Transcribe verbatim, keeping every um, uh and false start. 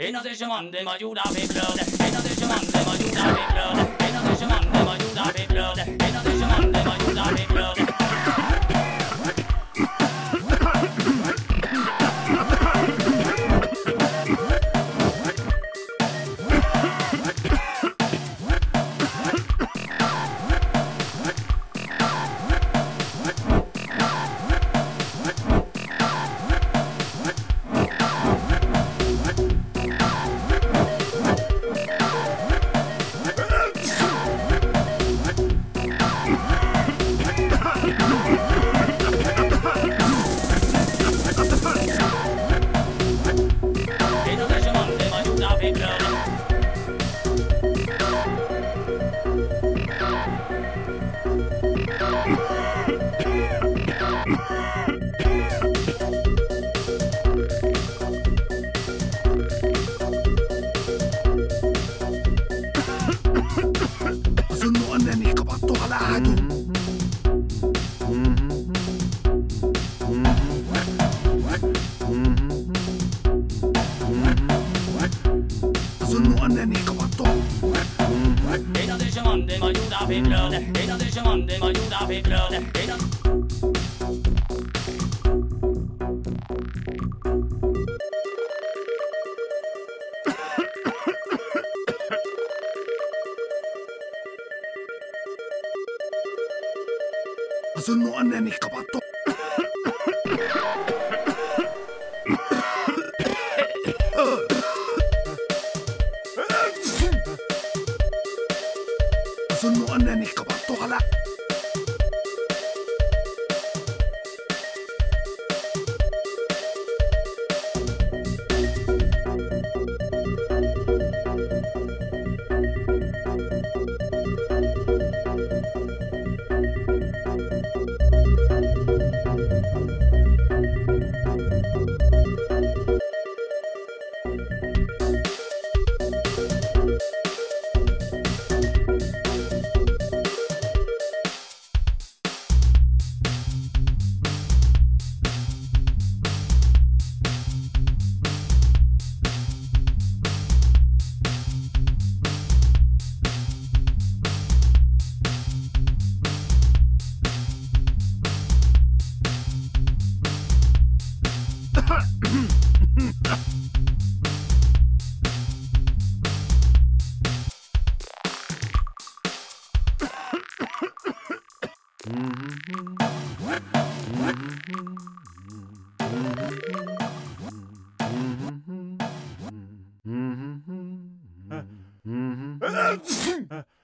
En av disse mannene må jo da bli bløde. En av disse mannene må jo da bli bløde. En av disse mannene må jo da bli bløde. En av disse mannene må jo da bli bløde. أظن أنني قبضت على عدو. أظن أنني قبضت. En av disse mannene må jo da bli bløde. En av disse mannene må jo da bli bløde. En av أظن أنني قبضت. أظن أنني قبضت على Mm-hmm.